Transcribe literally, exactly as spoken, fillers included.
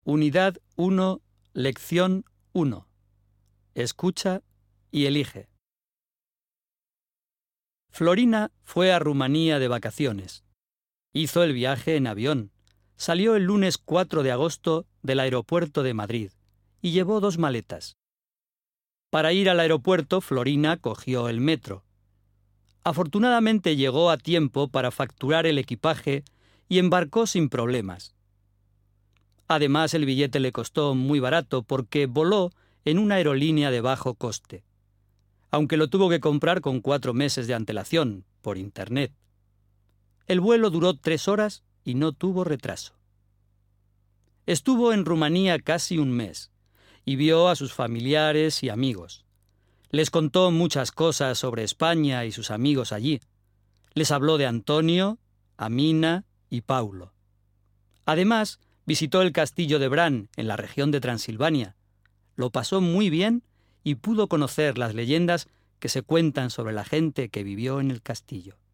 Unidad uno, Lección uno. Escucha y elige. Florina fue a Rumanía de vacaciones. Hizo el viaje en avión. Salió el lunes cuatro de agosto del aeropuerto de Madrid y llevó dos maletas. Para ir al aeropuerto, Florina cogió el metro. Afortunadamente llegó a tiempo para facturar el equipaje y embarcó sin problemas. Además, el billete le costó muy barato porque voló en una aerolínea de bajo coste, aunque lo tuvo que comprar con cuatro meses de antelación, por Internet. El vuelo duró tres horas y no tuvo retraso. Estuvo en Rumanía casi un mes y vio a sus familiares y amigos. Les contó muchas cosas sobre España y sus amigos allí. Les habló de Antonio, Amina y Paulo. Además, visitó el castillo de Bran, en la región de Transilvania. Lo pasó muy bien y pudo conocer las leyendas que se cuentan sobre la gente que vivió en el castillo.